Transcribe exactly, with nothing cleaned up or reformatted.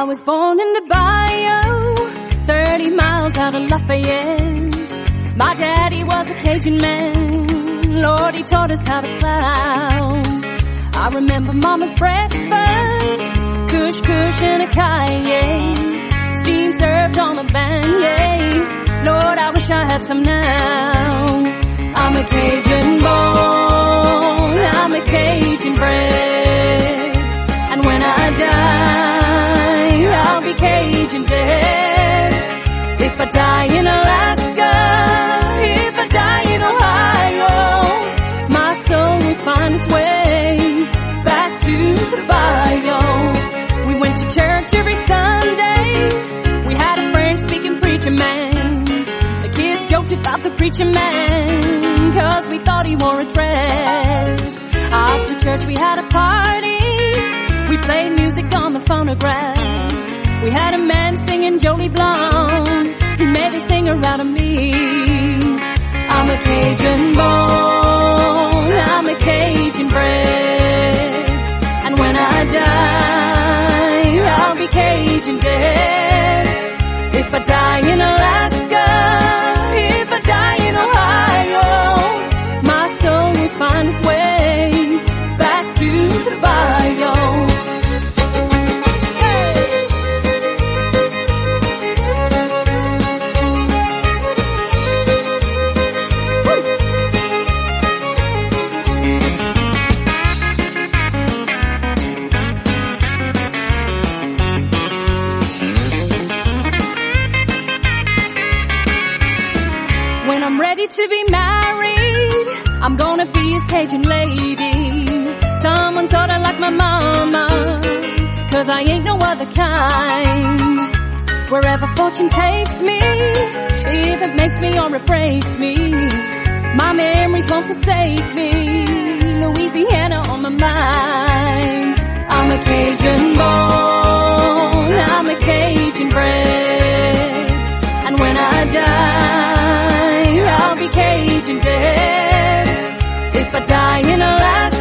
was born in the bayou, thirty miles out of Lafayette. My daddy was a Cajun man, Lord, he taught us how to plow. I remember Mama's breakfast, kush kush and a cayenne, steam served on the van, yay. Lord, I wish I had some now. I'm a Cajun born, I'm a Cajun bred, and when I die, I'll be Cajun dead. If I die in Alaska, if I die in Ohio, my soul will find its way back to the bayou. We went to church every Sunday, we had a French-speaking preacher man. The kids joked about the preacher man, cause we thought he wore a dress. After church we had a party, we played music on the phonograph. We had a man singing Jolie Blanc, he made a singer out of me. I'm a Cajun born, I'm a Cajun bred, and when I die, I'll be Cajun dead. If I die in Alaska, if I die in Ohio, my soul will find its way back to the bayou. When I'm ready to be married, I'm gonna be a Cajun lady, someone sorta like my mama, cause I ain't no other kind. Wherever fortune takes me, if it makes me or it breaks me, my memories won't forsake me, Louisiana on my mind. I'm a Cajun born, I'm a Cajun bred, and when I die, I'll be Cajun dead. If I die in Alaska,